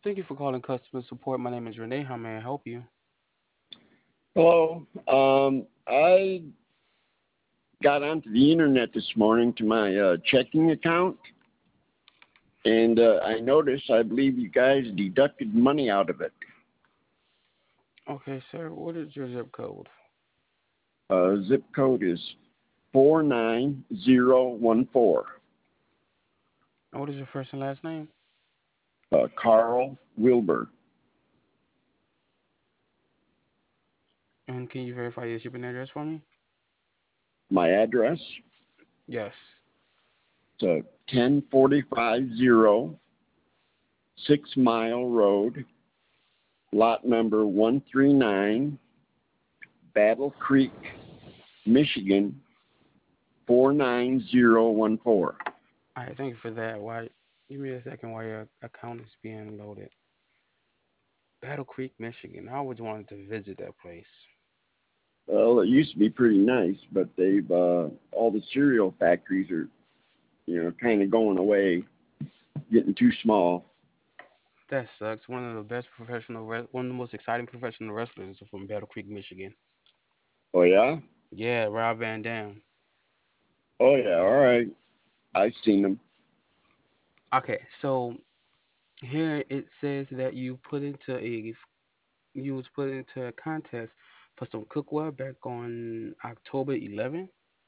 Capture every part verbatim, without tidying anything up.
Thank you for calling customer support. My name is Renee. How may I help you? Hello. Um, I got onto the internet this morning to my uh, checking account, and uh, I noticed I believe you guys deducted money out of it. Okay, sir. What is your zip code? Uh, zip code is four nine zero one four. And what is your first and last name? Uh, Carl Wilbur. And can you verify your shipping address for me? My address Yes. is uh, ten forty-five zero Six Mile Road, lot number one three nine, Battle Creek, Michigan, four nine zero one four. All right. Thank you for that. Why? Give me a second while your account is being loaded. Battle Creek, Michigan. I always wanted to visit that place. Well, it used to be pretty nice, but they've uh, all the cereal factories are, you know, kind of going away, getting too small. That sucks. One of the best professional, re- one of the most exciting professional wrestlers is from Battle Creek, Michigan. Oh yeah, Yeah, Rob Van Dam. oh yeah. All right, I've seen them. Okay, so here it says that you put into a you was put into a contest for some cookware back on October eleventh,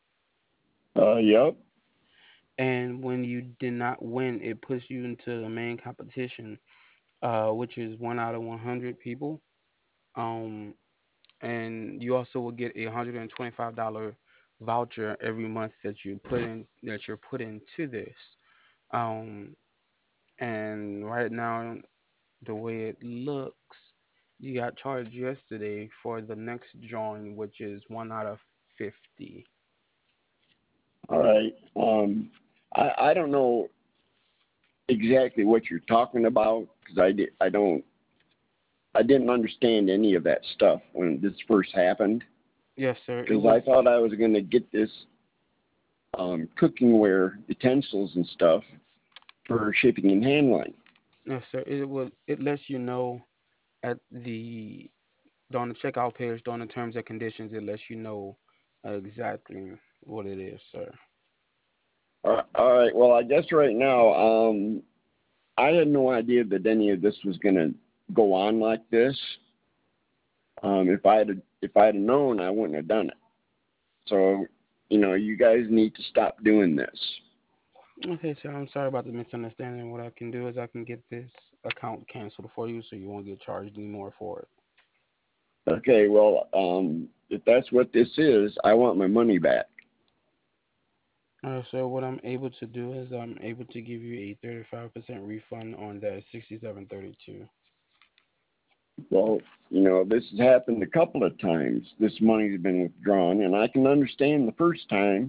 Uh, yep. and when you did not win, it puts you into the main competition, uh, which is one out of one hundred people. Um, and you also will get a one hundred and twenty-five dollar voucher every month that you put in that you're put into this. Um, and right now, the way it looks, you got charged yesterday for the next drawing, which is one out of fifty. All right. Um, I I don't know exactly what you're talking about because I did I don't I didn't understand any of that stuff when this first happened Yes, sir. It because was I thought I was going to get this um, cookingware utensils and stuff for shipping and handling. yes, sir. It will. It lets you know at the on the checkout page, on the terms and conditions. It lets you know exactly what it is, sir. All right. All right. Well, I guess right now, um, I had no idea that any of this was going to go on like this. Um, if I had if I had known, I wouldn't have done it. So, you know, you guys need to stop doing this. Okay, sir. I'm sorry about the misunderstanding. What I can do is I can get this account canceled for you, so you won't get charged anymore for it. Okay. Well, um, if that's what this is, I want my money back. Uh, so what I'm able to do is I'm able to give you a thirty-five percent refund on that sixty-seven thirty-two. Well, you know, this has happened a couple of times. This money's been withdrawn, and I can understand the first time,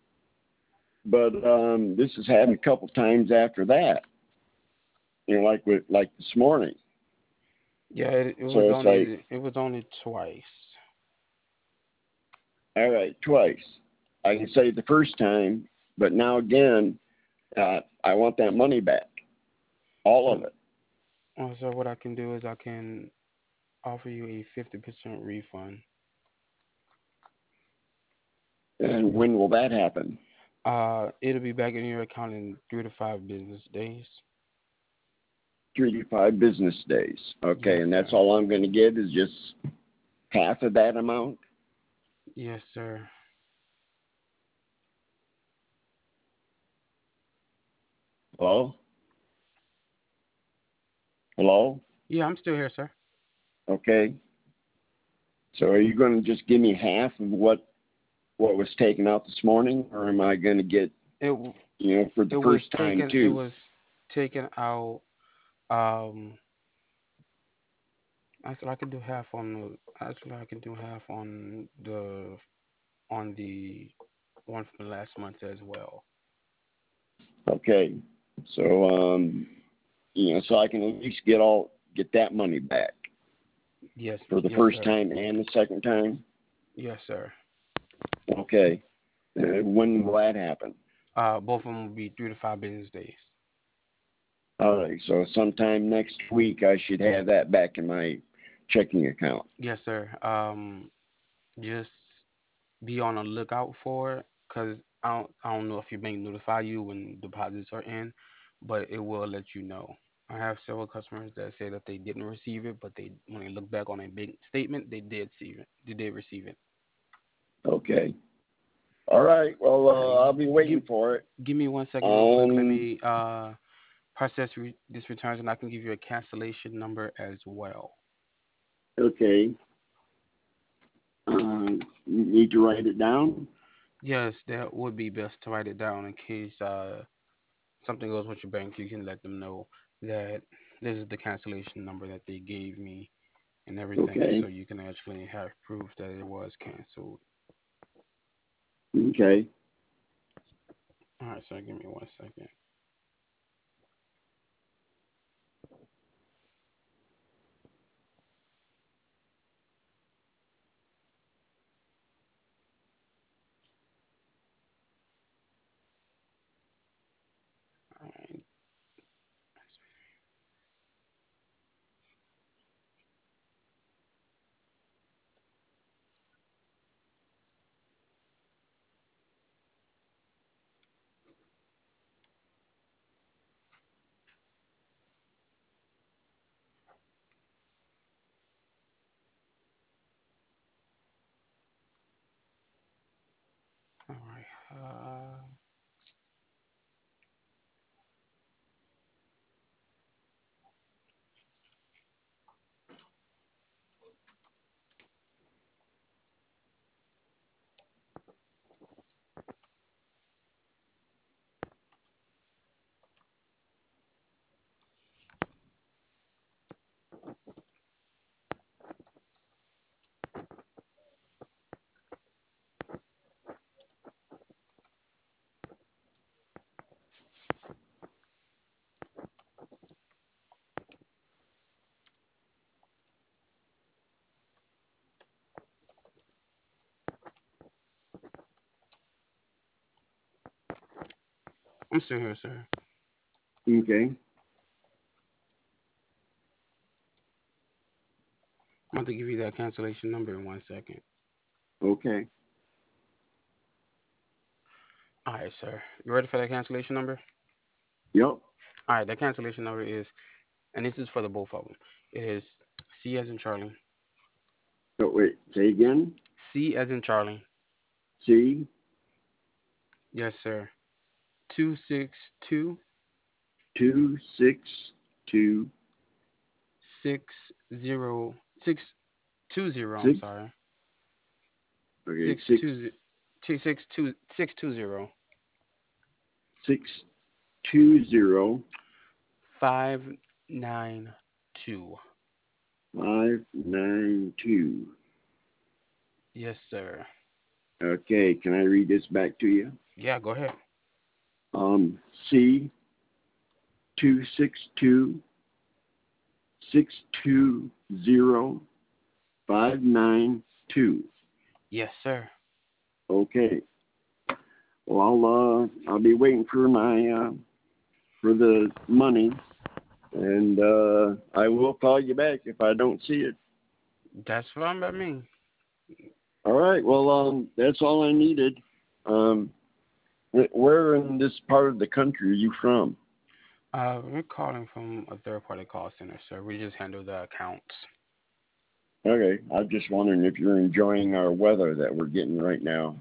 but um, this has happened a couple of times after that. You know, like with like this morning. Yeah, it, it So was it's like, only it was only twice. all right, twice. I can say the first time, but now again, uh, I want that money back, all of Um, it. uh, so what I can do is I can offer you a fifty percent refund. And when will that happen? Uh, it'll be back in your account in three to five business days. Three to five business days. Yes, Okay, and that's sir. all I'm going to get is just half of that amount. Yes, sir. Hello, hello. Yeah, I'm still here, sir. Okay. So are you going to just give me half of what what was taken out this morning, or am I going to get, It w- you know, for the it was first time taken it too? was taken out. Um, actually, I can do half on the. Actually, I can do half on the on the one from last month as well. Okay. So um, you know, so I can at least get all get that money back Yes, for the yes, first sir. time and the second time. Yes, sir. Okay. Uh, when will that happen? Uh, both of them will be three to five business days. All right. So sometime next week, I should have that back in my checking account. Yes, sir. Um, just be on the lookout for it, cause I don't I don't know if your bank notify you when deposits are in, but it will let you know. I have several customers that say that they didn't receive it, but they when they look back on a bank statement, they did see it. They did receive it. Okay. All right. Well, All uh, right, I'll be give waiting for it. give me one second real quick. Let Um. me uh process re- this returns, and I can give you a cancellation number as well. Okay. Uh, you need to write it down. Yes, that would be best to write it down in case uh something goes with your bank. You can let them know that this is the cancellation number that they gave me and everything, so Okay. you can actually have proof that it was canceled. Okay. All right, so give me one second. All right, all right. Uh, I'm still here, sir. Okay. I'm about to give you that cancellation number in one second. Okay. All right, sir. You ready for that cancellation number? Yep. All right, that cancellation number is, and this is for the both of them. It is C as in Charlie. So wait. Say again. C as in Charlie. C Yes, sir. Two six two two six two six zero six two zero. I'm six. sorry. Okay. Six Six two two six two six two zero six two zero five nine two. five nine two. Yes, sir. Okay. Can I read this back to you? Yeah, go ahead. Um. C two six two six two zero five nine two. Yes, sir. Okay. Well, I'll uh, I'll be waiting for my uh, for the money, and uh, I will call you back if I don't see it. That's fine by me. All right. Well, um, that's all I needed. Um, wh- where in this part of the country are you from? Uh, we're calling from a third party call center, sir. We just handle the accounts. Okay. I'm just wondering if you're enjoying our weather that we're getting right now.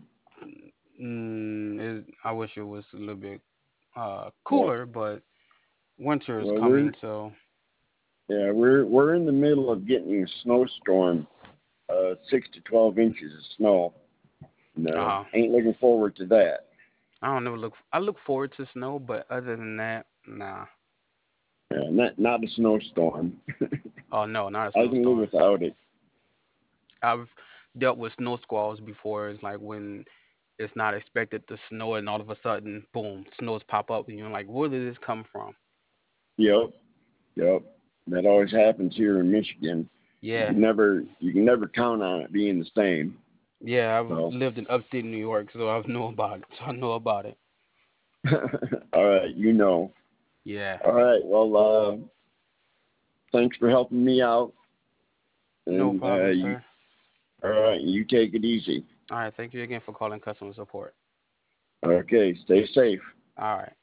Mm, it, I wish it was a little bit uh Well, cooler, but winter is well, we're coming, so yeah, we're we're in the middle of getting a snowstorm, uh, six to twelve inches of snow. No, uh ain't looking forward to that. I don't know. Look, I look forward to snow, but other than that, nah. Yeah, not not a snowstorm. Oh no, not a I can live snowstorm. without it. I've dealt with snow squalls before. It's like when it's not expected to snow, and all of a sudden, boom, snows pop up, and you're like, where did this come from? Yep, yep. That always happens here in Michigan. You Yeah, can never you can never count on it being the same. yeah. I've So, lived in upstate New York, so I know about it. So I know about it. all right, you know. Yeah. All right. Well, uh, thanks for helping me out, No and uh, problem, you. sir. All right. You take it easy. All right. Thank you again for calling customer support. Okay. Stay safe. All right.